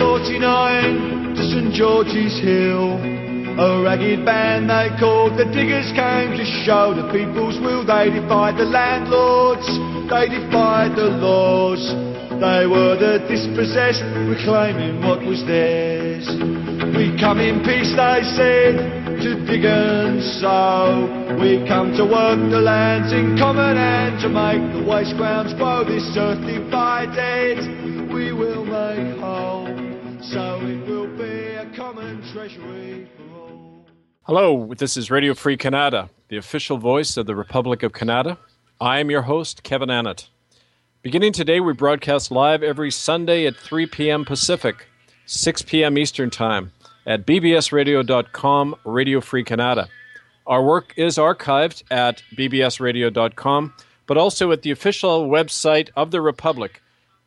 49 to St George's Hill. A ragged band they called the Diggers came to show the people's will. They defied the landlords, they defied the laws. They were the dispossessed, reclaiming what was theirs. We come in peace, they said, to dig and sow. We come to work the lands in common and to make the waste grounds grow. This earth divided, we will make whole. So it will be a common treasury for all. Hello, this is Radio Free Canada, the official voice of the Republic of Canada. I am your host, Kevin Annett. Beginning today, we broadcast live every Sunday at 3 p.m. Pacific, 6 p.m. Eastern Time at bbsradio.com, Radio Free Canada. Our work is archived at bbsradio.com, but also at the official website of the Republic,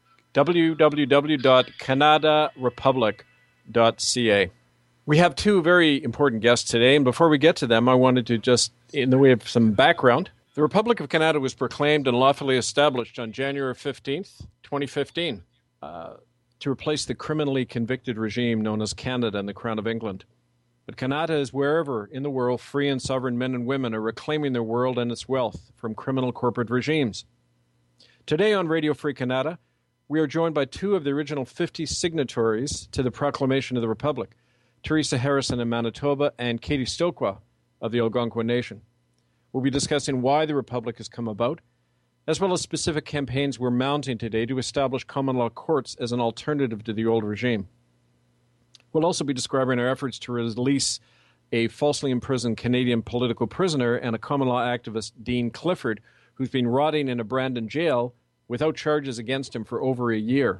www.canadarepublic.ca. We have two very important guests today, and before we get to them, I wanted to just, in the way of some background, the Republic of Canada was proclaimed and lawfully established on January 15th, 2015, to replace the criminally convicted regime known as Canada and the Crown of England. But Canada is wherever in the world free and sovereign men and women are reclaiming their world and its wealth from criminal corporate regimes. Today on Radio Free Canada, we are joined by two of the original 50 signatories to the Proclamation of the Republic, Teresa Harrison in Manitoba and Katie Stokwa of the Algonquin Nation. We'll be discussing why the Republic has come about, as well as specific campaigns we're mounting today to establish common law courts as an alternative to the old regime. We'll also be describing our efforts to release a falsely imprisoned Canadian political prisoner and a common law activist, Dean Clifford, who's been rotting in a Brandon jail without charges against him for over a year.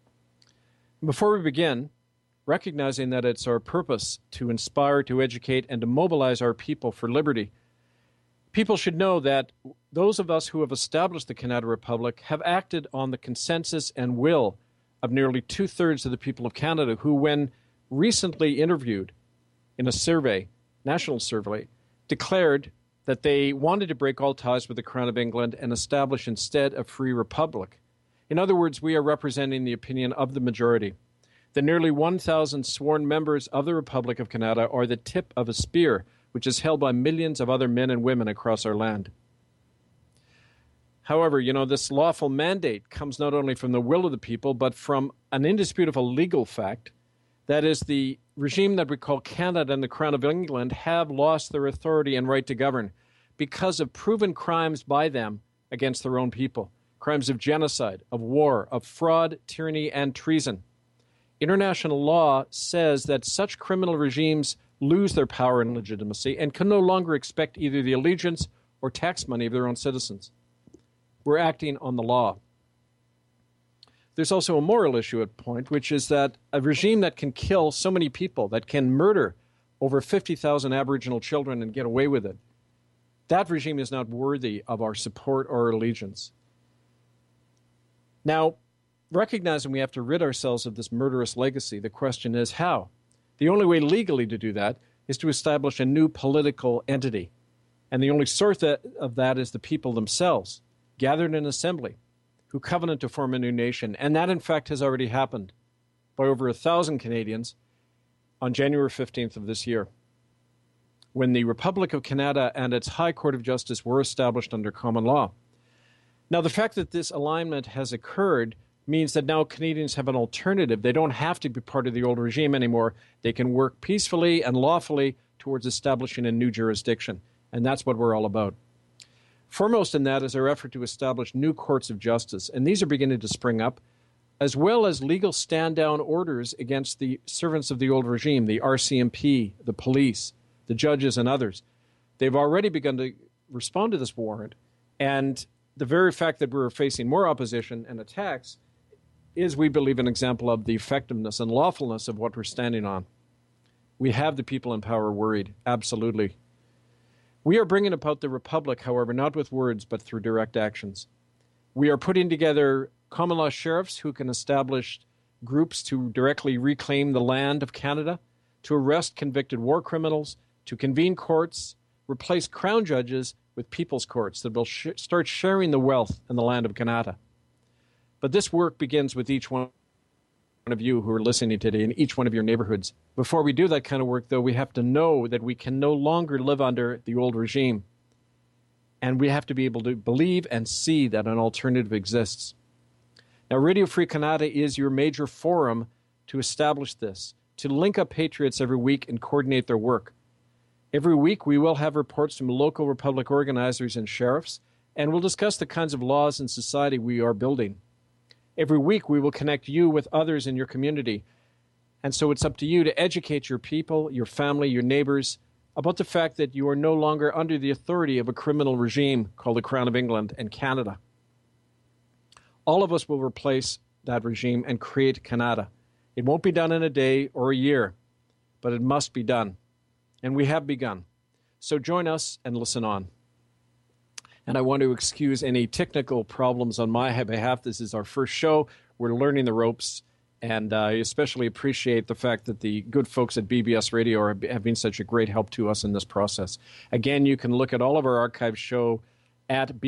Before we begin, recognizing that it's our purpose to inspire, to educate, and to mobilize our people for liberty, people should know that those of us who have established the Canada Republic have acted on the consensus and will of nearly two-thirds of the people of Canada who, when recently interviewed in a survey, national survey, declared that they wanted to break all ties with the Crown of England and establish instead a free republic. In other words, we are representing the opinion of the majority. The nearly 1,000 sworn members of the Republic of Canada are the tip of a spear which is held by millions of other men and women across our land. However, this lawful mandate comes not only from the will of the people, but from an indisputable legal fact. That is, the regime that we call Canada and the Crown of England have lost their authority and right to govern because of proven crimes by them against their own people. Crimes of genocide, of war, of fraud, tyranny, and treason. International law says that such criminal regimes lose their power and legitimacy and can no longer expect either the allegiance or tax money of their own citizens. We're acting on the law. There's also a moral issue at point, which is that a regime that can kill so many people, that can murder over 50,000 Aboriginal children and get away with it, that regime is not worthy of our support or allegiance. Now, recognizing we have to rid ourselves of this murderous legacy, the question is how? The only way legally to do that is to establish a new political entity. And the only source of that is the people themselves, gathered in assembly, who covenant to form a new nation. And that, in fact, has already happened by over 1,000 Canadians on January 15th of this year, when the Republic of Canada and its High Court of Justice were established under common law. Now, the fact that this alignment has occurred means that now Canadians have an alternative. They don't have to be part of the old regime anymore. They can work peacefully and lawfully towards establishing a new jurisdiction. And that's what we're all about. Foremost in that is our effort to establish new courts of justice. And these are beginning to spring up, as well as legal stand-down orders against the servants of the old regime, the RCMP, the police, the judges, and others. They've already begun to respond to this warrant. And the very fact that we're facing more opposition and attacks is, we believe, an example of the effectiveness and lawfulness of what we're standing on. We have the people in power worried, absolutely. We are bringing about the Republic, however, not with words, but through direct actions. We are putting together common law sheriffs who can establish groups to directly reclaim the land of Canada, to arrest convicted war criminals, to convene courts, replace crown judges with people's courts that will start sharing the wealth in the land of Canada. But this work begins with each one of you who are listening today in each one of your neighborhoods. Before we do that kind of work, though, we have to know that we can no longer live under the old regime. And we have to be able to believe and see that an alternative exists. Now, Radio Free Canada is your major forum to establish this, to link up patriots every week and coordinate their work. Every week, we will have reports from local Republic organizers and sheriffs, and we'll discuss the kinds of laws and society we are building. Every week, we will connect you with others in your community. And so it's up to you to educate your people, your family, your neighbors about the fact that you are no longer under the authority of a criminal regime called the Crown of England and Canada. All of us will replace that regime and create Canada. It won't be done in a day or a year, but it must be done. And we have begun. So join us and listen on. And I want to excuse any technical problems on my behalf. This is our first show. We're learning the ropes. And I especially appreciate the fact that the good folks at BBS Radio have been such a great help to us in this process. Again, you can look at all of our archive show at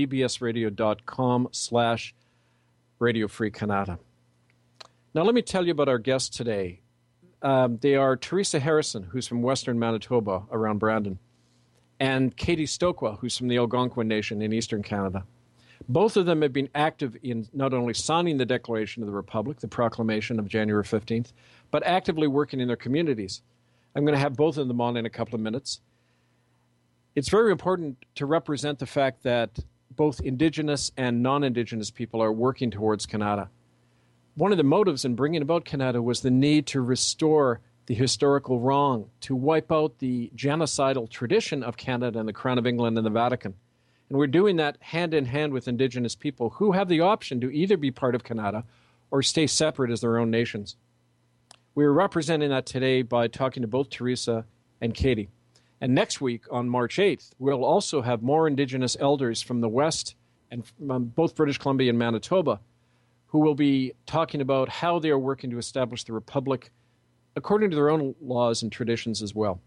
bbsradio.com/Radio Free Canada. Now, let me tell you about our guests today. They are Teresa Harrison, who's from Western Manitoba around Brandon, and Katie Stokwa, who's from the Algonquin Nation in Eastern Canada. Both of them have been active in not only signing the Declaration of the Republic, the proclamation of January 15th, but actively working in their communities. I'm going to have both of them on in a couple of minutes. It's very important to represent the fact that both Indigenous and non-Indigenous people are working towards Canada. One of the motives in bringing about Canada was the need to restore the historical wrong, to wipe out the genocidal tradition of Canada and the Crown of England and the Vatican. And we're doing that hand in hand with Indigenous people who have the option to either be part of Canada or stay separate as their own nations. We're representing that today by talking to both Teresa and Katie. And next week, on March 8th, we'll also have more Indigenous elders from the West and from both British Columbia and Manitoba who will be talking about how they are working to establish the Republic according to their own laws and traditions as well.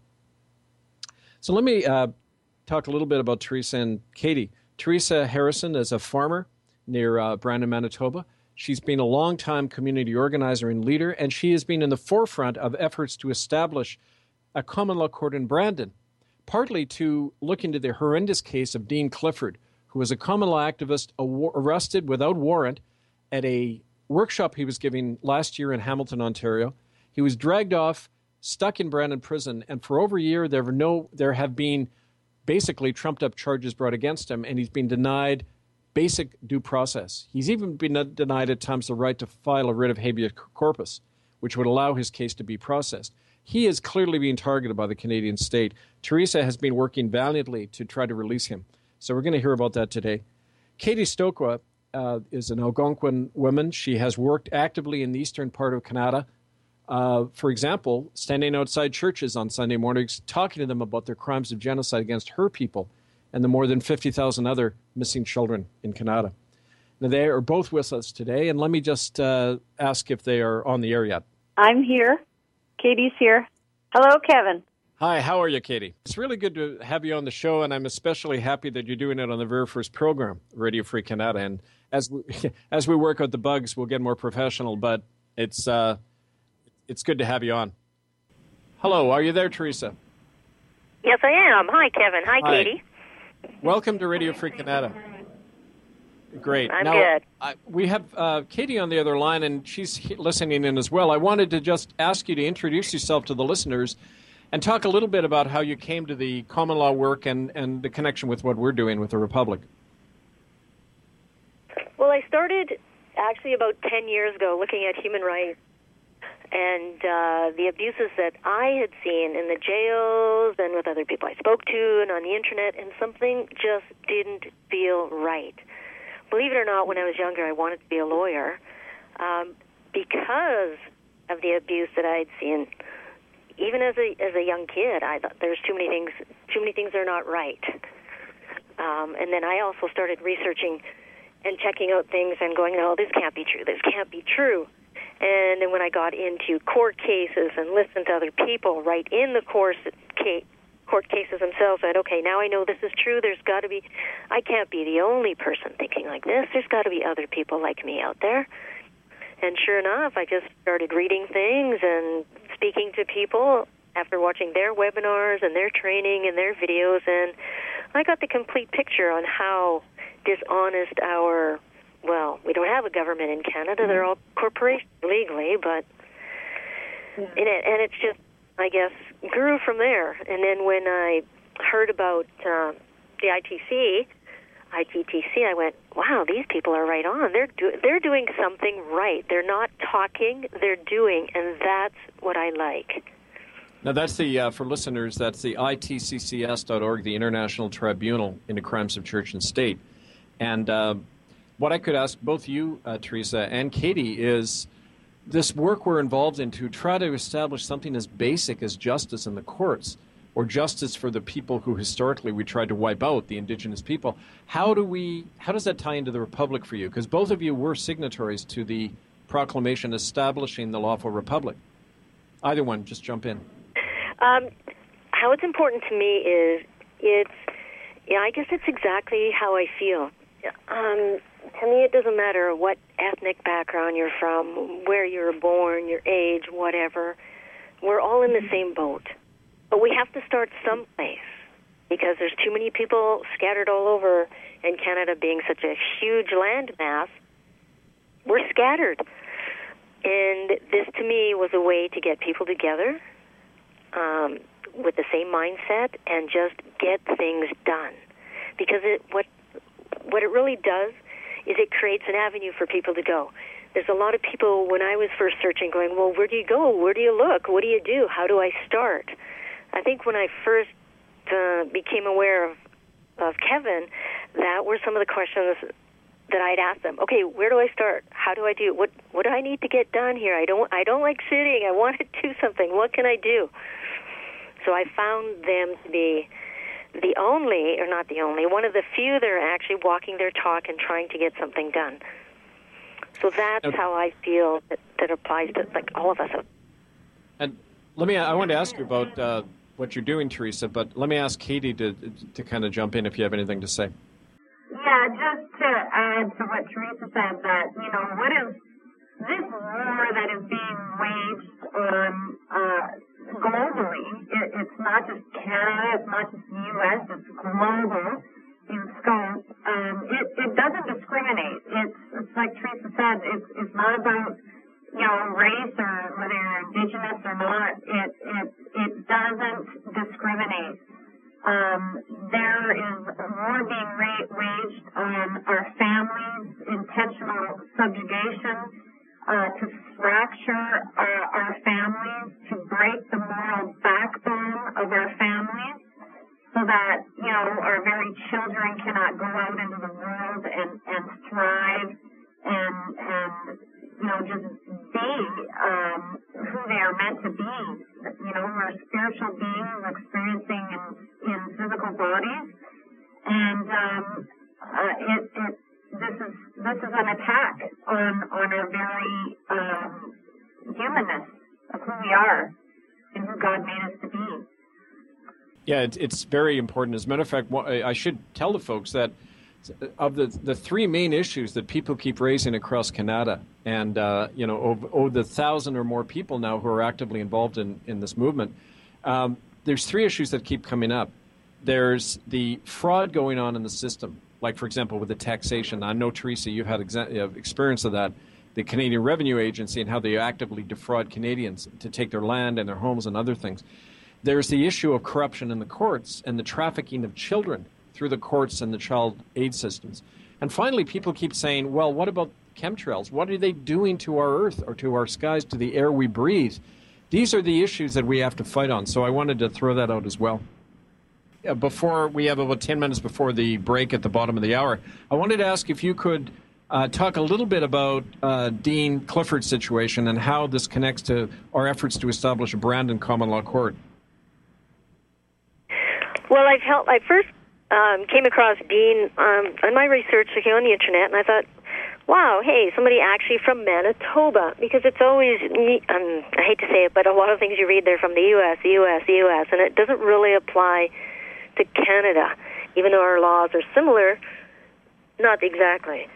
So let me talk a little bit about Teresa and Katie. Teresa Harrison is a farmer near Brandon, Manitoba. She's been a long-time community organizer and leader, and she has been in the forefront of efforts to establish a common law court in Brandon, partly to look into the horrendous case of Dean Clifford, who was a common law activist arrested without warrant at a workshop he was giving last year in Hamilton, Ontario. He was dragged off, stuck in Brandon prison, and for over a year there have been basically trumped-up charges brought against him, and he's been denied basic due process. He's even been denied at times the right to file a writ of habeas corpus, which would allow his case to be processed. He is clearly being targeted by the Canadian state. Teresa has been working valiantly to try to release him. So we're going to hear about that today. Katie Stokwa is an Algonquin woman. She has worked actively in the eastern part of Canada. For example, standing outside churches on Sunday mornings, talking to them about their crimes of genocide against her people and the more than 50,000 other missing children in Canada. Now, they are both with us today, and let me just ask if they are on the air yet. I'm here. Katie's here. Hello, Kevin. Hi, how are you, Katie? It's really good to have you on the show, and I'm especially happy that you're doing it on the very first program, Radio Free Canada. And as we work out the bugs, we'll get more professional, but it's good to have you on. Hello, are you there, Teresa? Yes, I am. Hi, Kevin. Hi, Katie. Welcome to Radio Free Canada. Great. I'm good. We have Katie on the other line, and she's listening in as well. I wanted to just ask you to introduce yourself to the listeners and talk a little bit about how you came to the common law work and the connection with what we're doing with the Republic. Well, I started actually about 10 years ago looking at human rights and the abuses that I had seen in the jails and with other people I spoke to and on the internet, and something just didn't feel right. Believe it or not, when I was younger, I wanted to be a lawyer because of the abuse that I had seen. Even as a young kid, I thought there's too many things are not right. And then I also started researching and checking out things and going, no, this can't be true. This can't be true. And then when I got into court cases and listened to other people write in the court cases themselves, I said, okay, now I know this is true. There's got to be, I can't be the only person thinking like this. There's got to be other people like me out there. And sure enough, I just started reading things and speaking to people after watching their webinars and their training and their videos, and I got the complete picture on how dishonest we don't have a government in Canada. They're all corporations legally, but and it's just, I guess, grew from there. And then when I heard about the ITTC, I went, wow, these people are right on. They're doing something right. They're not talking, they're doing, and that's what I like. Now, that's for listeners, that's the ITCCS.org, the International Tribunal into Crimes of Church and State. And what I could ask both you, Teresa, and Katie, is this work we're involved in to try to establish something as basic as justice in the courts, or justice for the people who historically we tried to wipe out, the Indigenous people. How does that tie into the Republic for you? Because both of you were signatories to the proclamation establishing the lawful republic. Either one, just jump in. How it's important to me is I guess it's exactly how I feel. To me, it doesn't matter what ethnic background you're from, where you were born, your age, whatever. We're all in the same boat. But we have to start someplace, because there's too many people scattered all over, and Canada being such a huge landmass, we're scattered. And this, to me, was a way to get people together with the same mindset and just get things done. Because what it really does is it creates an avenue for people to go. There's a lot of people, when I was first searching, going, well, where do you go? Where do you look? What do you do? How do I start? I think when I first became aware of Kevin, that were some of the questions that I'd ask them. Okay, where do I start? How do I do? What do I need to get done here? I don't like sitting. I want to do something. What can I do? So I found them to be the only, or not the only, one of the few that are actually walking their talk and trying to get something done. So that's how I feel that applies to like all of us. And I wanted to ask you about what you're doing, Teresa, but let me ask Katie to kind of jump in if you have anything to say. Yeah, just to add to what Teresa said, that, what is this war that is being waged on globally? It's not just Canada, it's not just the U.S., it's global in scope. It doesn't discriminate. It's like Teresa said, it's not about race or whether you're Indigenous or not. It doesn't discriminate. There is war being waged on our families, intentional subjugation, to fracture our families, to break the moral backbone of our families, so that, our very children cannot go out into the world and thrive and just be who they are meant to be. We're spiritual beings experiencing in physical bodies, and this is an attack on our very humanness of who we are and who God made us to be. Yeah, it's very important. As a matter of fact, I should tell the folks that of the three main issues that people keep raising across Canada, and over the 1,000 or more people now who are actively involved in this movement, there's three issues that keep coming up. There's the fraud going on in the system, like, for example, with the taxation. I know, Teresa, you've had experience of that, the Canadian Revenue Agency and how they actively defraud Canadians to take their land and their homes and other things. There's the issue of corruption in the courts and the trafficking of children through the courts and the child aid systems. And finally, people keep saying, well, what about chemtrails? What are they doing to our earth or to our skies, to the air we breathe? These are the issues that we have to fight on. So I wanted to throw that out as well. Before we have about 10 minutes before the break at the bottom of the hour, I wanted to ask if you could talk a little bit about Dean Clifford's situation and how this connects to our efforts to establish a Brandon common law court. Well, I first came across Dean on my research on the internet, and I thought, wow, hey, somebody actually from Manitoba, because it's always, I hate to say it, but a lot of things you read there from the U.S., and it doesn't really apply to Canada, even though our laws are similar, not exactly.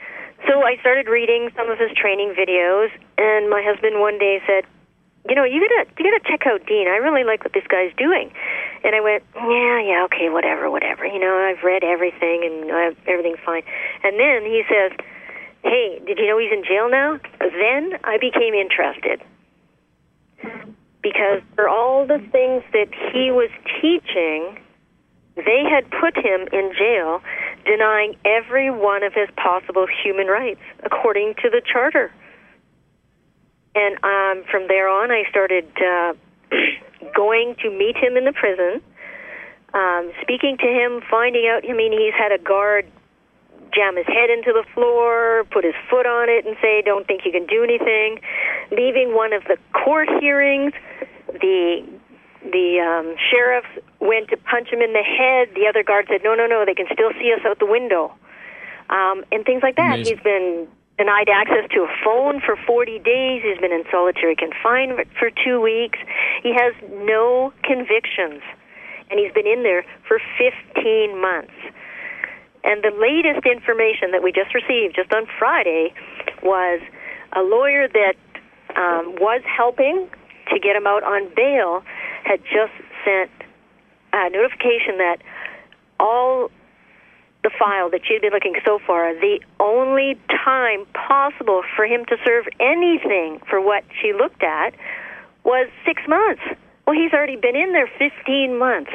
So I started reading some of his training videos, and my husband one day said, you gotta check out Dean. I really like what this guy's doing. And I went, yeah, okay, whatever. I've read everything, and everything's fine. And then he says, hey, did you know he's in jail now? Then I became interested. Because for all the things that he was teaching, they had put him in jail, denying every one of his possible human rights, according to the charter. And from there on, I started going to meet him in the prison, speaking to him, finding out, he's had a guard jam his head into the floor, put his foot on it and say, don't think you can do anything. Leaving one of the court hearings, the sheriff went to punch him in the head. The other guard said, no, they can still see us out the window. And things like that. Amazing. He's been denied access to a phone for 40 days. He's been in solitary confinement for 2 weeks. He has no convictions, and he's been in there for 15 months. And the latest information that we just received, just on Friday, was a lawyer that was helping to get him out on bail had just sent a notification that all the file that she had been looking so far, the only time possible for him to serve anything for what she looked at was 6 months. Well, he's already been in there 15 months.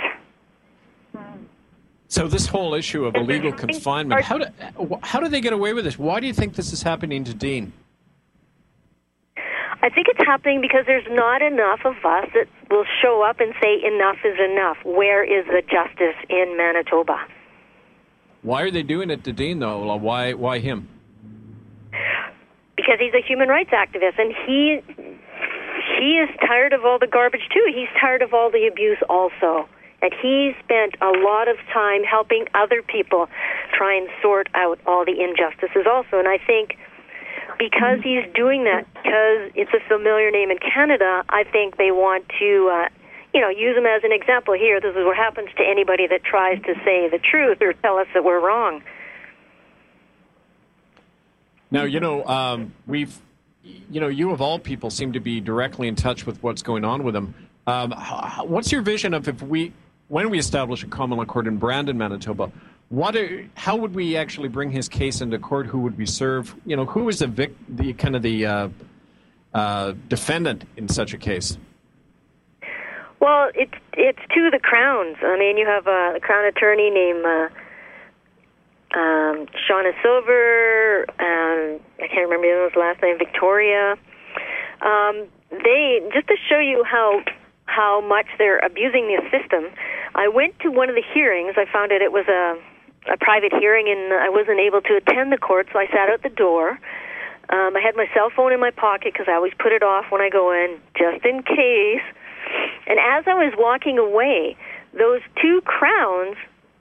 So this whole issue of illegal confinement, how do they get away with this? Why do you think this is happening to Dean? I think it's happening because there's not enough of us that will show up and say enough is enough. Where is the justice in Manitoba? Why are they doing it to Dean, though? Why him? Because he's a human rights activist, and he is tired of all the garbage, too. He's tired of all the abuse also. And he spent a lot of time helping other people try and sort out all the injustices also. And I think because he's doing that, because it's a familiar name in Canada, I think they want to, use him as an example. Here, this is what happens to anybody that tries to say the truth or tell us that we're wrong. Now, you of all people seem to be directly in touch with what's going on with him. What's your vision of when we establish a common law court in Brandon, Manitoba? How would we actually bring his case into court? Who would we serve? Who is the defendant in such a case? Well, it's to the Crowns. I mean, you have a Crown attorney named Shauna Silver. I can't remember his last name. Victoria. They just to show you how much they're abusing the system. I went to one of the hearings. I found it was a private hearing, and I wasn't able to attend the court, so I sat out the door. I had my cell phone in my pocket because I always put it off when I go in, just in case. And as I was walking away, those two Crowns,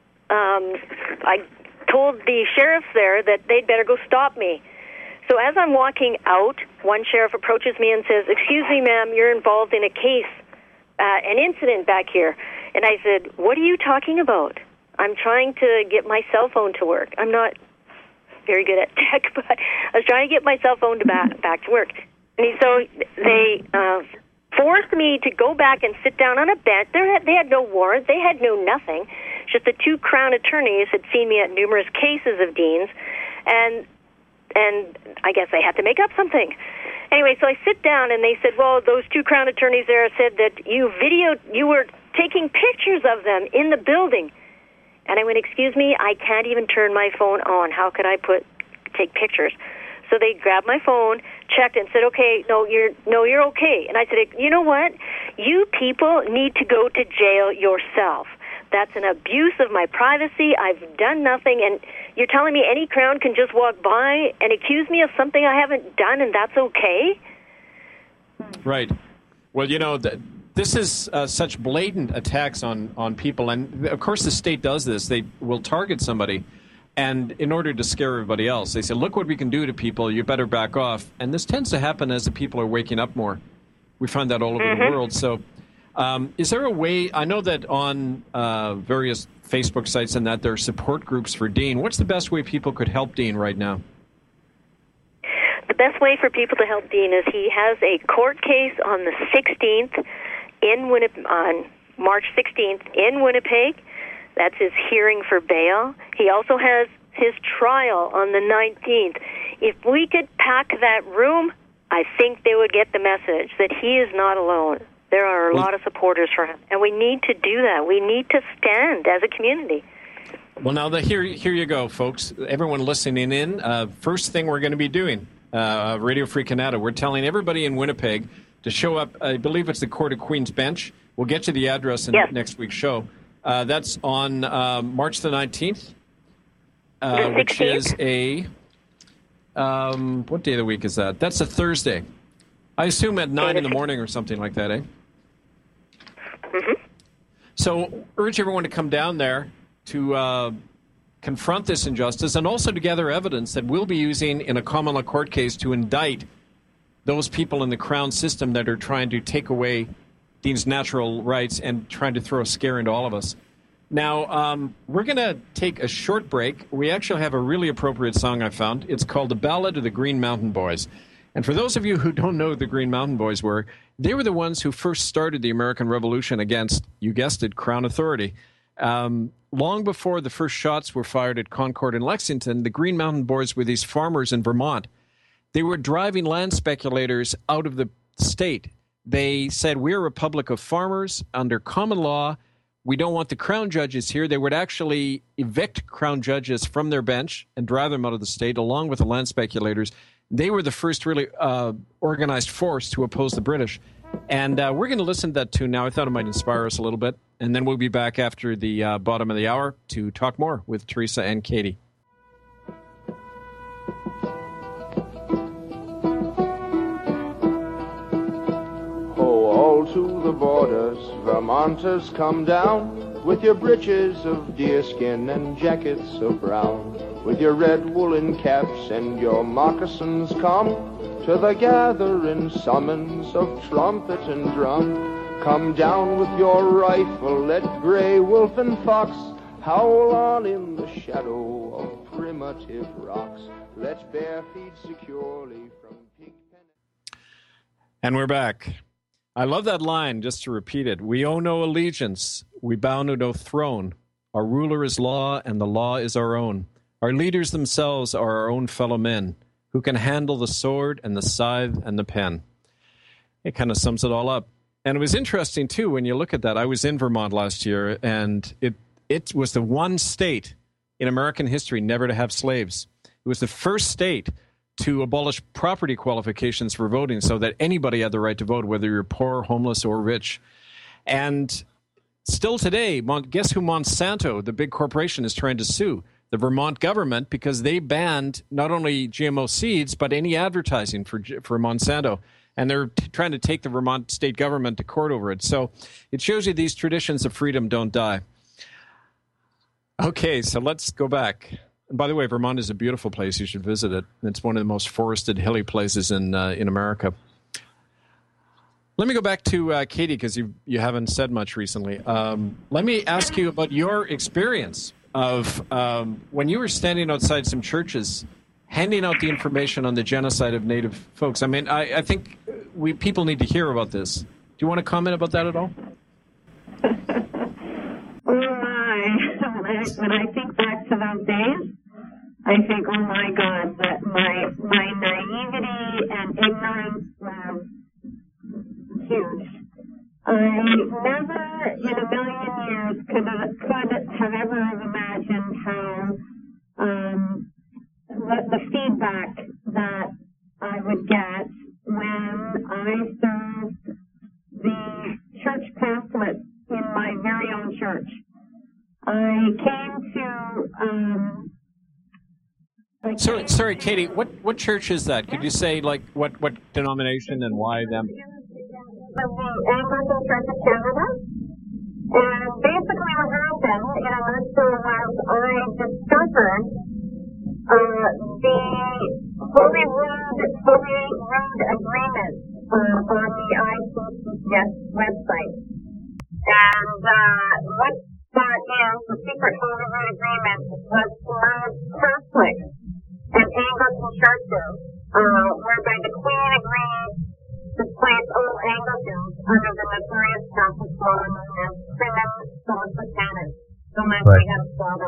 I told the sheriffs there that they'd better go stop me. So as I'm walking out, one sheriff approaches me and says, "Excuse me, ma'am, you're involved in a case, an incident back here." And I said, "What are you talking about? I'm trying to get my cell phone to work. I'm not very good at tech, but I was trying to get my cell phone back to work." And so they forced me to go back and sit down on a bench. They had no warrant. They had no nothing. Just the two Crown attorneys had seen me at numerous cases of Dean's, and I guess they had to make up something. Anyway, so I sit down, and they said, "Well, those two Crown attorneys there said that you were taking pictures of them in the building." And I went, "Excuse me, I can't even turn my phone on. How could I take pictures?" So they grabbed my phone, checked, and said, "Okay, no, you're okay." And I said, "You know what? You people need to go to jail yourself. That's an abuse of my privacy. I've done nothing, and you're telling me any Crown can just walk by and accuse me of something I haven't done, and that's okay?" Right. Well, this is such blatant attacks on people, and of course the state does this. They will target somebody, and in order to scare everybody else, they say, "Look what we can do to people, you better back off." And this tends to happen as the people are waking up more. We find that all over the world. So is there a way, I know that on various Facebook sites and that there are support groups for Dean. What's the best way people could help Dean right now? the best way for people to help Dean is he has a court case on the 16th on March 16th in Winnipeg. That's his hearing for bail. He also has his trial on the 19th. If we could pack that room, I think they would get the message that he is not alone. There are a lot of supporters for him, and we need to do that. We need to stand as a community. Well, now here you go, folks. Everyone listening in, first thing we're going to be doing, Radio Free Canada, we're telling everybody in Winnipeg to show up. I believe it's the Court of Queen's Bench. We'll get you the address in next week's show. That's on March the 19th, which is a... what day of the week is that? That's a Thursday. I assume at 9 in the morning or something like that, eh? Mm-hmm. So urge everyone to come down there to confront this injustice and also to gather evidence that we'll be using in a common law court case to indict those people in the Crown system that are trying to take away Dean's natural rights and trying to throw a scare into all of us. Now, we're going to take a short break. We actually have a really appropriate song I found. It's called The Ballad of the Green Mountain Boys. And for those of you who don't know who the Green Mountain Boys were, they were the ones who first started the American Revolution against, you guessed it, Crown authority. Long before the first shots were fired at Concord and Lexington, the Green Mountain Boys were these farmers in Vermont. They were driving land speculators out of the state. They said, we're a republic of farmers under common law. We don't want the Crown judges here. They would actually evict Crown judges from their bench and drive them out of the state, along with the land speculators. They were the first really organized force to oppose the British. And we're going to listen to that tune now. I thought it might inspire us a little bit. And then we'll be back after the bottom of the hour to talk more with Teresa and Katie. All to the borders, Vermonters, come down, with your breeches of deerskin and jackets of brown, with your red woolen caps and your moccasins, come to the gathering summons of trumpet and drum. Come down with your rifle, let gray wolf and fox howl on in the shadow of primitive rocks. Let's bare feed securely from pig pen. And we're back. I love that line, just to repeat it. We owe no allegiance. We bow to no throne. Our ruler is law, and the law is our own. Our leaders themselves are our own fellow men who can handle the sword and the scythe and the pen. It kind of sums it all up. And it was interesting, too, when you look at that. I was in Vermont last year, and it was the one state in American history never to have slaves. It was the first state to abolish property qualifications for voting so that anybody had the right to vote, whether you're poor, homeless, or rich. And still today, guess who Monsanto, the big corporation, is trying to sue? The Vermont government, because they banned not only GMO seeds, but any advertising for Monsanto. And they're trying to take the Vermont state government to court over it. So it shows you these traditions of freedom don't die. Okay, so let's go back. And by the way, Vermont is a beautiful place. You should visit it. It's one of the most forested, hilly places in America. Let me go back to Katie, because you haven't said much recently. Let me ask you about your experience of when you were standing outside some churches, handing out the information on the genocide of Native folks. I mean, I think people need to hear about this. Do you want to comment about that at all? When I think back to those days, I think, oh my God, that my naivety and ignorance was huge. I never in a million years could have ever imagined how the feedback that I would get when I served the church pamphlet in my very own church. I came to... Sorry, Katie, what church is that? Could you say, like, what denomination and why them? The Anglican Church of Canada. And basically what happened in a nutshell was I discovered the Holy Rood Agreement on the ICCS website. And what that is, the secret Holy Rood Agreement, was to merge Catholic and Anglican churches were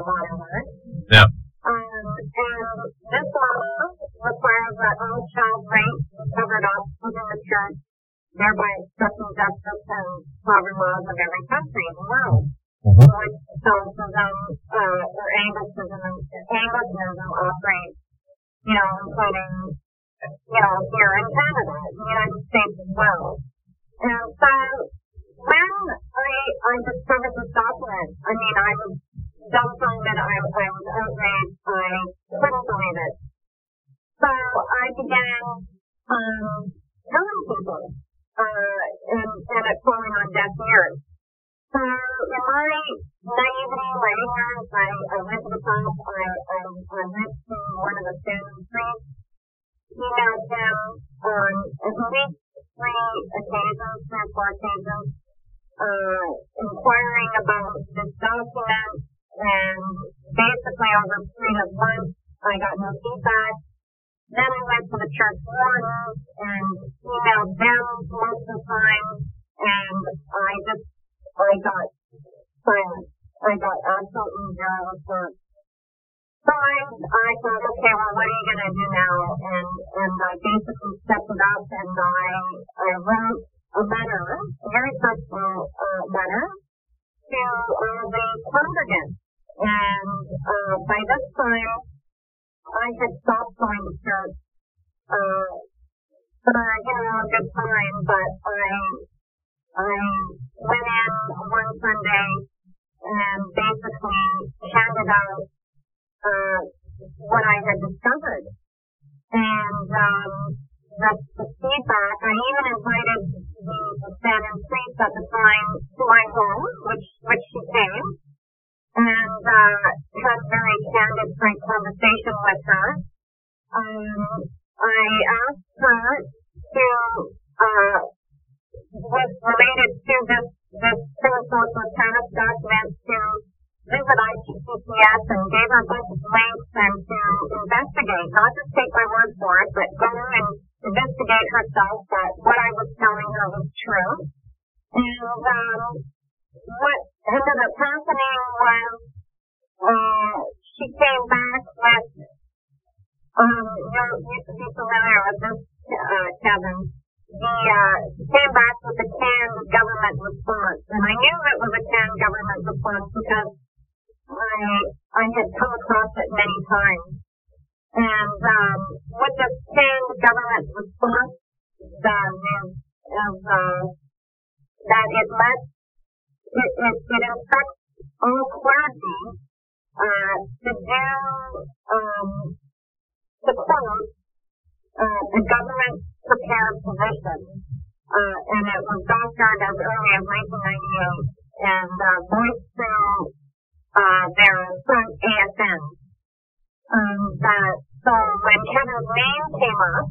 whatever. Yeah. And this law requires that all child rape be covered up within the church, thereby obstructing justice and sovereign laws of every country in the world. Which Catholicism or Anglicanism operates, including, here in Canada, in the United States as well. And so when I discovered this document, I was dumbfounded, I was outraged, I couldn't believe it. So I began telling people, and it falling on deaf ears. So in my naivety, my ignorance, I went to the top, I went to one of the standing priests, emailed him on at least 3 or 4 occasions, inquiring about this document, and basically over a period of months, I got no feedback. Then I went to the church wardens and emailed them multiple times, and I got silence. I got absolutely zero response. So I thought, okay, well, what are you going to do now? And I basically stepped it up, and I wrote a letter, a very personal letter, to all the congregants. And by this time, I had stopped going to church for, a good time, but I went in one Sunday and basically handed out what I had discovered. And the feedback, I even invited the standing priest at the time to my home, which she came, and had a very candid, frank conversation with her. I asked her to, was related to this criminal status document, to visit IPCCS and gave her a bunch of links and to investigate, not just take my word for it, but go and investigate herself that what I was telling her was true. And what ended up happening was she came back with, you should be familiar with this, Kevin. She came back with a canned government response. And I knew it was a canned government response because I had come across it many times. And what this canned government response does is that it instructs all clergy to do, to quote, a government prepared position. And it was doctored as early as 1998 and voiced through their front ASN. So when Kevin's name came up,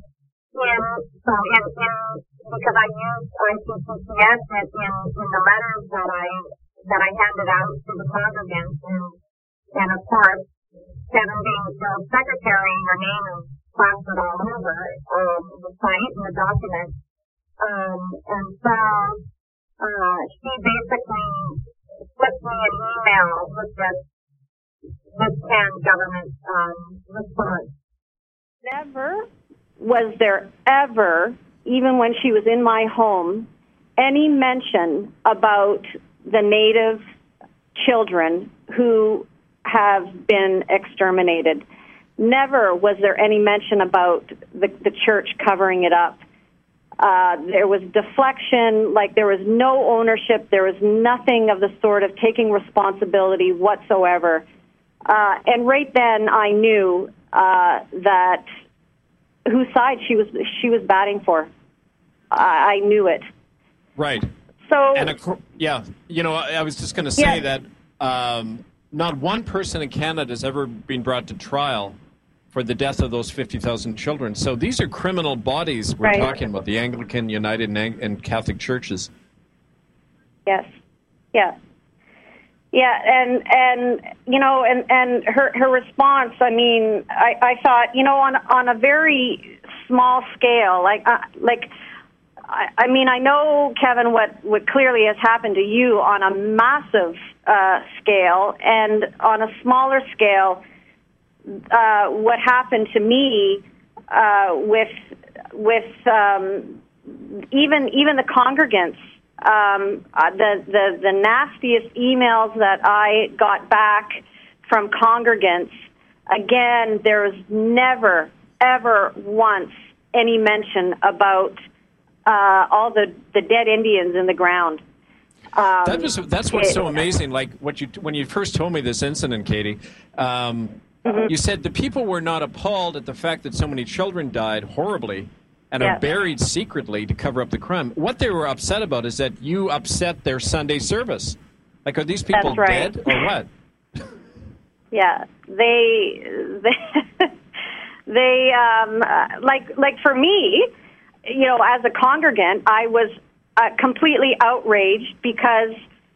because I used IPCCS in the letters that I handed out to the congregants, and of course, Kevin being still secretary, your name is plastered all over the site and the document. And so she basically slipped me an email with this canned government response. Never was there ever, even when she was in my home, any mention about the Native children who have been exterminated. Never was there any mention about the church covering it up. There was deflection, like there was no ownership, there was nothing of the sort of taking responsibility whatsoever. And right then I knew that whose side she was batting for. I knew it. Right. So, and I was just going to say that not one person in Canada has ever been brought to trial for the death of those 50,000 children. So these are criminal bodies we're talking about, the Anglican, United, and Catholic churches. Yes. Yeah. Yeah, and her response, I mean, I thought, on a very small scale, I mean, I know, Kevin, what clearly has happened to you on a massive scale, and on a smaller scale, what happened to me with even the congregants, the nastiest emails that I got back from congregants. Again, there was never, ever once any mention about all the dead Indians in the ground. That's what's so amazing. Like when you first told me this incident, Katie, you said the people were not appalled at the fact that so many children died horribly and are buried secretly to cover up the crime. What they were upset about is that you upset their Sunday service. Like, are these people dead or what? Yeah, they like for me, as a congregant, I was completely outraged because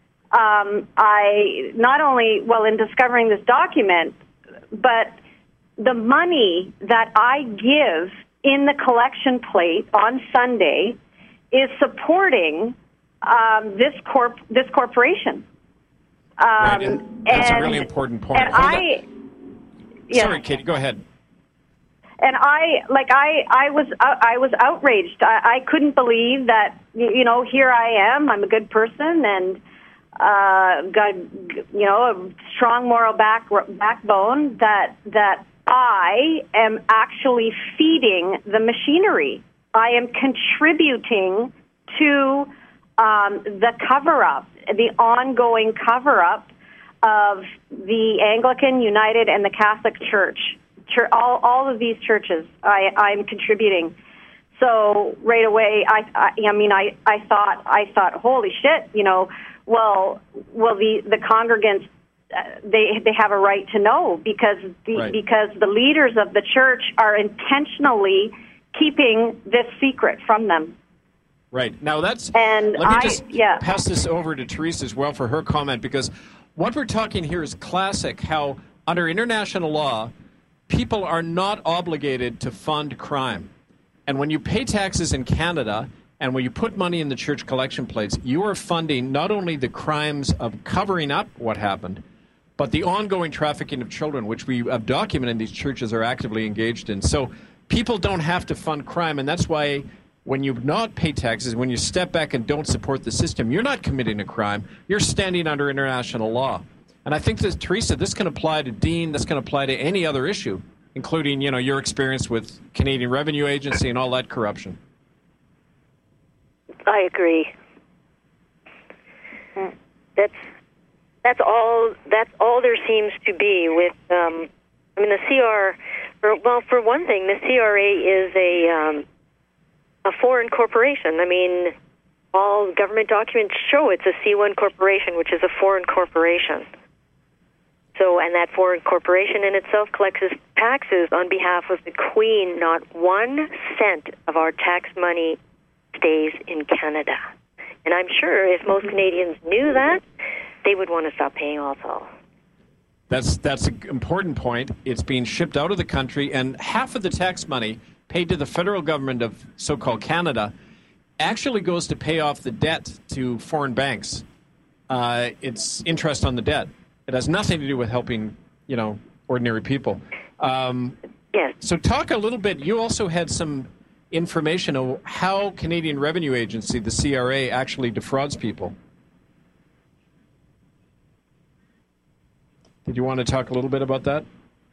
I not only, in discovering this document, but the money that I give in the collection plate on Sunday is supporting this corporation. Right, and that's a really important point. Sorry, Katie, go ahead. And I was outraged. I couldn't believe that, here I am. I'm a good person and got, a strong moral backbone that I am actually feeding the machinery. I am contributing to the cover-up, the ongoing cover-up of the Anglican, United, and the Catholic Church. All of these churches, I'm contributing. So right away, I thought, holy shit, the congregants, they have a right to know because the leaders of the church are intentionally keeping this secret from them. Right. Now let me pass this over to Teresa as well for her comment, because what we're talking here is classic, how under international law, people are not obligated to fund crime. And when you pay taxes in Canada and when you put money in the church collection plates, you are funding not only the crimes of covering up what happened, but the ongoing trafficking of children, which we have documented these churches are actively engaged in. So people don't have to fund crime, and that's why when you not pay taxes, when you step back and don't support the system, you're not committing a crime. You're standing under international law. And I think that, Teresa, this can apply to Dean, this can apply to any other issue, including, your experience with Canadian Revenue Agency and all that corruption. I agree. That's all there seems to be with, the CR, for one thing, the CRA is a foreign corporation. All government documents show it's a C1 corporation, which is a foreign corporation. So, and that foreign corporation in itself collects taxes on behalf of the Queen. Not 1 cent of our tax money stays in Canada. And I'm sure if most Canadians knew that, they would want to stop paying also. That's an important point. It's being shipped out of the country, and half of the tax money paid to the federal government of so-called Canada actually goes to pay off the debt to foreign banks. It's interest on the debt. It has nothing to do with helping, ordinary people. Yes. So talk a little bit. You also had some information on how Canadian Revenue Agency, the CRA, actually defrauds people. Did you want to talk a little bit about that?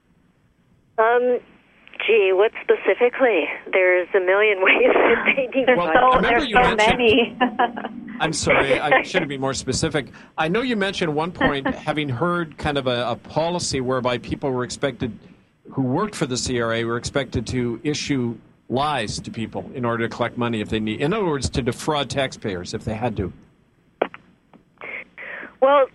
What specifically? There's a million ways that they defraud. There's so many. I'm sorry, I should have been more specific. I know you mentioned at one point having heard kind of a policy whereby people were expected, who worked for the CRA, were expected to issue lies to people in order to collect money if they need. In other words, to defraud taxpayers if they had to. Well,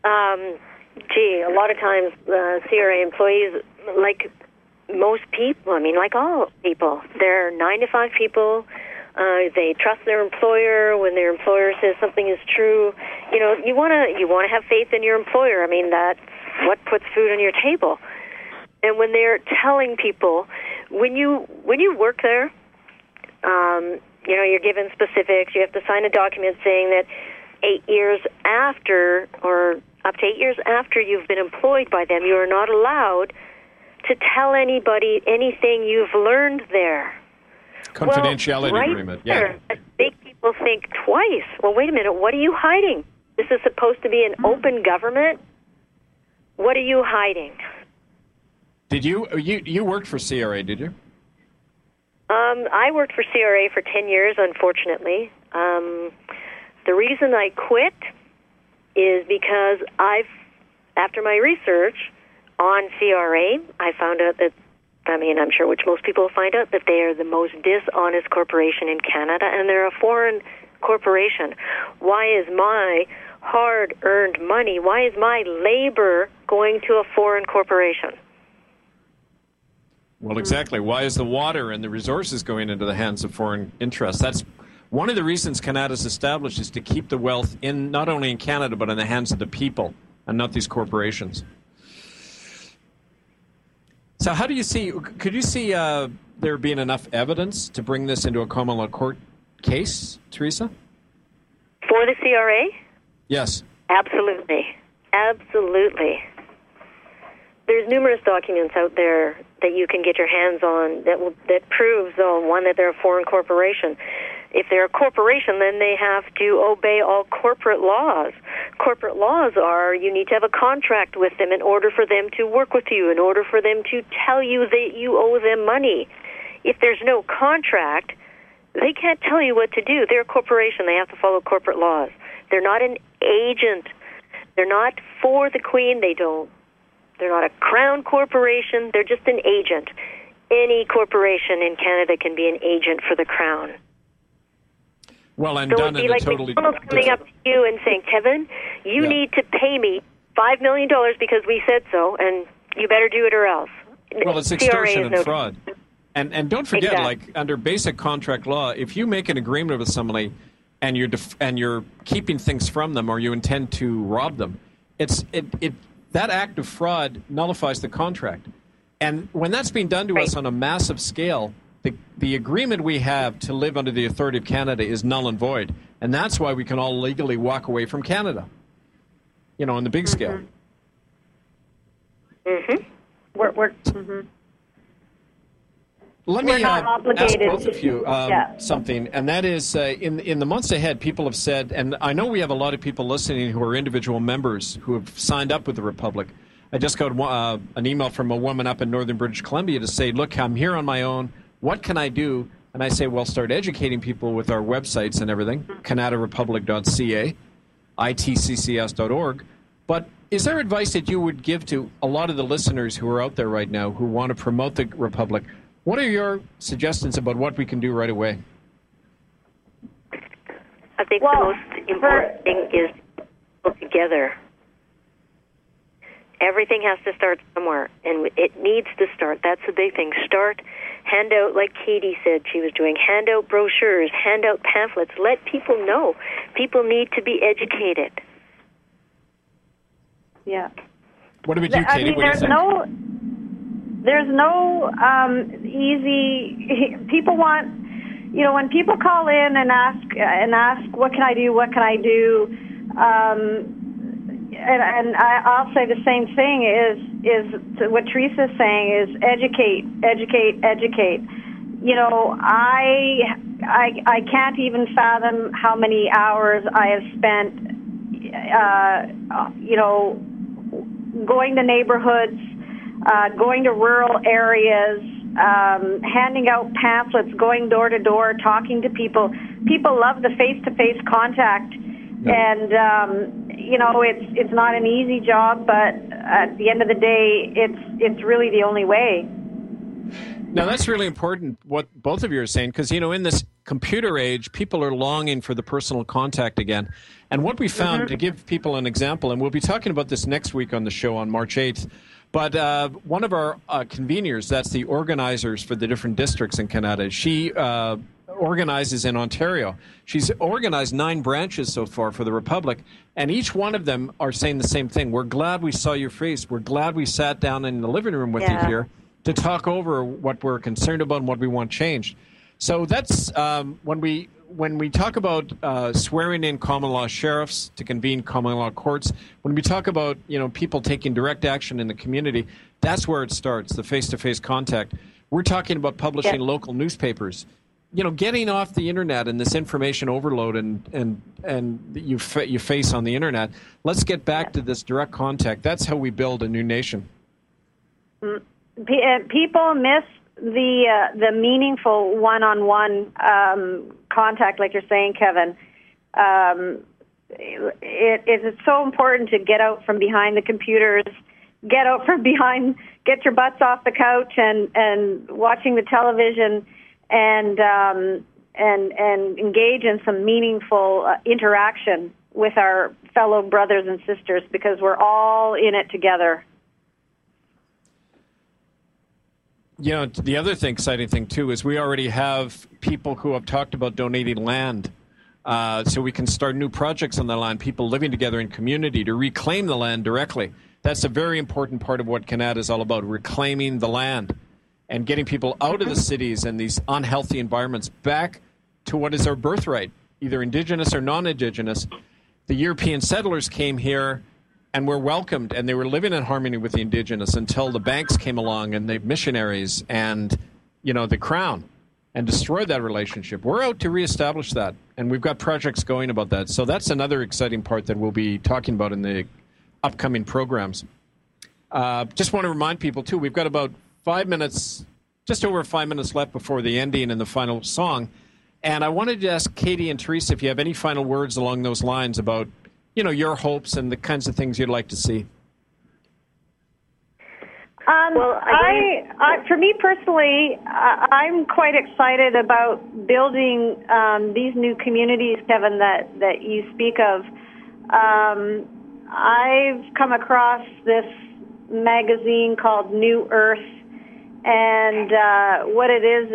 a lot of times CRA employees, like most people, like all people, they're 9-to-5 people. They trust their employer when their employer says something is true. You want to have faith in your employer. That's what puts food on your table. And when they're telling people, when you work there, you're given specifics. You have to sign a document saying that 8 years after, or up to 8 years after you've been employed by them, you are not allowed to tell anybody anything you've learned there. Confidentiality agreement. Yeah. I make people think twice. Well, wait a minute. What are you hiding? This is supposed to be an open government. What are you hiding? Did you worked for CRA, did you? I worked for CRA for 10 years, unfortunately. The reason I quit is because after my research on CRA, I found out that, I'm sure which most people find out, that they are the most dishonest corporation in Canada, and they're a foreign corporation. Why is my hard-earned money, why is my labor going to a foreign corporation? Well, exactly. Why is the water and the resources going into the hands of foreign interests? That's one of the reasons Canada's established, is to keep the wealth in not only in Canada but in the hands of the people and not these corporations. So how do you see, could you see there being enough evidence to bring this into a common law court case, Teresa? For the CRA? Yes. Absolutely. Absolutely. There's numerous documents out there that you can get your hands on that proves, one, that they're a foreign corporation. If they're a corporation, then they have to obey all corporate laws. Corporate laws are, you need to have a contract with them in order for them to work with you, in order for them to tell you that you owe them money. If there's no contract, they can't tell you what to do. They're a corporation. They have to follow corporate laws. They're not an agent. They're not for the Queen. They're not a crown corporation. They're just an agent. Any corporation in Canada can be an agent for the crown. Well, and so done it'd in be a like totally McDonald's coming up to you and saying, Kevin, you need to pay me $5 million because we said so, and you better do it or else. Well, it's extortion and fraud. And don't forget, like under basic contract law, if you make an agreement with somebody and you're keeping things from them or you intend to rob them, that act of fraud nullifies the contract. And when that's being done to us on a massive scale, the agreement we have to live under the authority of Canada is null and void. And that's why we can all legally walk away from Canada, on the big scale. Mm-hmm. Let me ask both of you something, and that is in the months ahead, people have said, and I know we have a lot of people listening who are individual members who have signed up with the Republic. I just got an email from a woman up in northern British Columbia to say, look, I'm here on my own. What can I do? And I say, well, start educating people with our websites and everything, canadarepublic.ca, itccs.org. But is there advice that you would give to a lot of the listeners who are out there right now who want to promote the Republic? What are your suggestions about what we can do right away? I think the most important thing is put together. Everything has to start somewhere, and it needs to start. That's the big thing. Start, hand out, like Katie said she was doing, hand out brochures, hand out pamphlets. Let people know. People need to be educated. Yeah. What do we do, Katie? I mean, what do you think? There's no easy. People want, when people call in and ask, what can I do? And I'll say the same thing is what Teresa's saying is educate. I can't even fathom how many hours I have spent, going to neighborhoods, going to rural areas, handing out pamphlets, going door to door, talking to people. People love the face-to-face contact, and it's not an easy job, but at the end of the day, it's really the only way. Now, that's really important, what both of you are saying, because, in this computer age, people are longing for the personal contact again. And what we found, to give people an example, and we'll be talking about this next week on the show on March 8th, but one of our conveners, that's the organizers for the different districts in Canada, she organizes in Ontario. She's organized 9 branches so far for the Republic, and each one of them are saying the same thing. We're glad we saw your face. We're glad we sat down in the living room with you here to talk over what we're concerned about and what we want changed. So that's when we when we talk about swearing in common law sheriffs to convene common law courts, when we talk about people taking direct action in the community, that's where it starts, the face-to-face contact. We're talking about publishing local newspapers. Getting off the internet and this information overload and you face on the internet. Let's get back to this direct contact. That's how we build a new nation. People miss the meaningful one-on-one contact, like you're saying, Kevin. It's so important to get out from behind the computers, get your butts off the couch and watching the television. And engage in some meaningful interaction with our fellow brothers and sisters, because we're all in it together. The other exciting thing, too, is we already have people who have talked about donating land so we can start new projects on the land, people living together in community to reclaim the land directly. That's a very important part of what Canada is all about, reclaiming the land. And getting people out of the cities and these unhealthy environments back to what is our birthright, either Indigenous or non-Indigenous. The European settlers came here and were welcomed, and they were living in harmony with the Indigenous until the banks came along and the missionaries and, the Crown, and destroyed that relationship. We're out to reestablish that, and we've got projects going about that. So that's another exciting part that we'll be talking about in the upcoming programs. Just want to remind people, too, we've got about 5 minutes, just over 5 minutes left before the ending and the final song. And I wanted to ask Katie and Teresa if you have any final words along those lines about, your hopes and the kinds of things you'd like to see. For me personally, I'm quite excited about building these new communities, Kevin, that you speak of. I've come across this magazine called New Earth. And what it is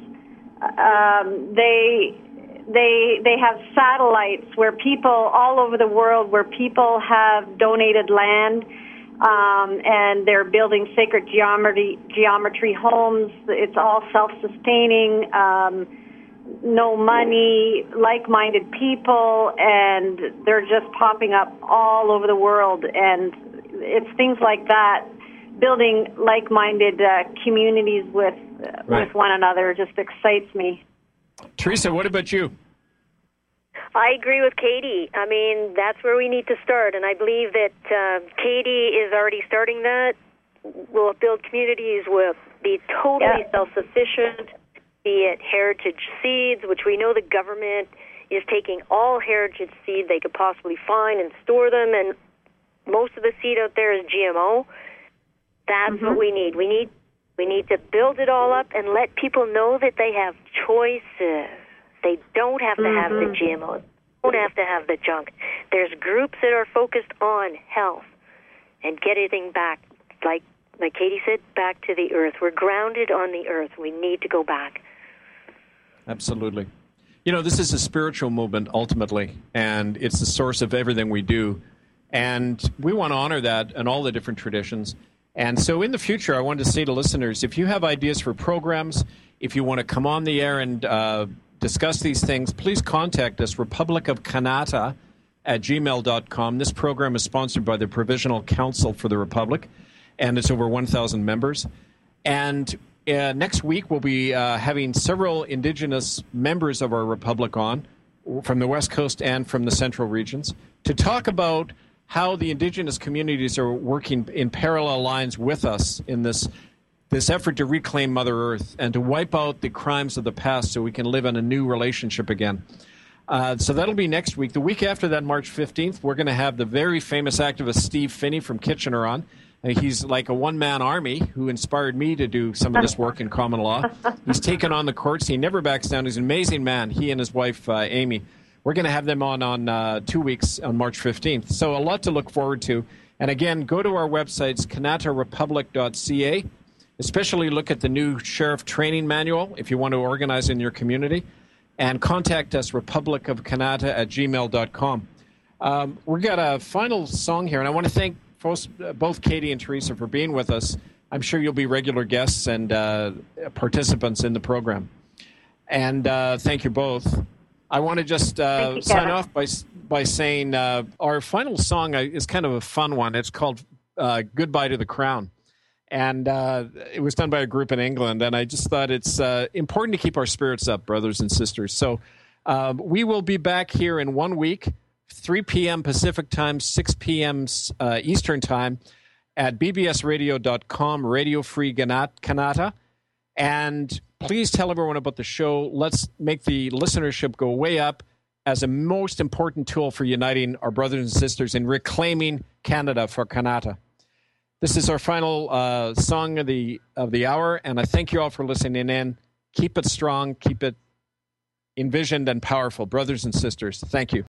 they have satellites where people all over the world, where people have donated land, and they're building sacred geometry homes. It's all self-sustaining, no money, like-minded people, and they're just popping up all over the world. And it's things like that. Building like-minded communities with one another just excites me. Teresa, what about you? I agree with Katie. I mean, that's where we need to start, and I believe that Katie is already starting that. We'll build communities, will be totally self-sufficient, be it heritage seeds, which we know the government is taking all heritage seed they could possibly find and store them, and most of the seed out there is GMO. That's what we need. We need to build it all up and let people know that they have choices. They don't have to have the GMOs. They don't have to have the junk. There's groups that are focused on health and getting back, like Katie said, back to the earth. We're grounded on the earth. We need to go back. Absolutely. This is a spiritual movement ultimately, and it's the source of everything we do. And we want to honor that and all the different traditions. And so in the future, I wanted to say to listeners, if you have ideas for programs, if you want to come on the air and discuss these things, please contact us, republicofcanada@gmail.com. This program is sponsored by the Provisional Council for the Republic, and it's over 1,000 members. And next week, we'll be having several Indigenous members of our Republic on, from the West Coast and from the Central regions, to talk about how the Indigenous communities are working in parallel lines with us in this effort to reclaim Mother Earth and to wipe out the crimes of the past so we can live in a new relationship again. So that'll be next week. The week after that, March 15th, we're going to have the very famous activist Steve Phinney from Kitchener on. He's like a one-man army who inspired me to do some of this work in common law. He's taken on the courts. He never backs down. He's an amazing man, he and his wife, Amy. We're going to have them on 2 weeks on March 15th. So a lot to look forward to. And again, go to our websites, kanatarepublic.ca. Especially look at the new Sheriff Training Manual if you want to organize in your community. And contact us, republicofcanada@gmail.com. We've got a final song here, and I want to thank both Katie and Teresa for being with us. I'm sure you'll be regular guests and participants in the program. And thank you both. I want to just sign off by saying our final song is kind of a fun one. It's called Goodbye to the Crown. And it was done by a group in England. And I just thought it's important to keep our spirits up, brothers and sisters. So we will be back here in 1 week, 3 p.m. Pacific time, 6 p.m. Eastern time at bbsradio.com, Radio Free Kanata. And please tell everyone about the show. Let's make the listenership go way up as a most important tool for uniting our brothers and sisters in reclaiming Canada for Kanata. This is our final song of the hour, and I thank you all for listening in. Keep it strong, keep it envisioned and powerful, brothers and sisters. Thank you.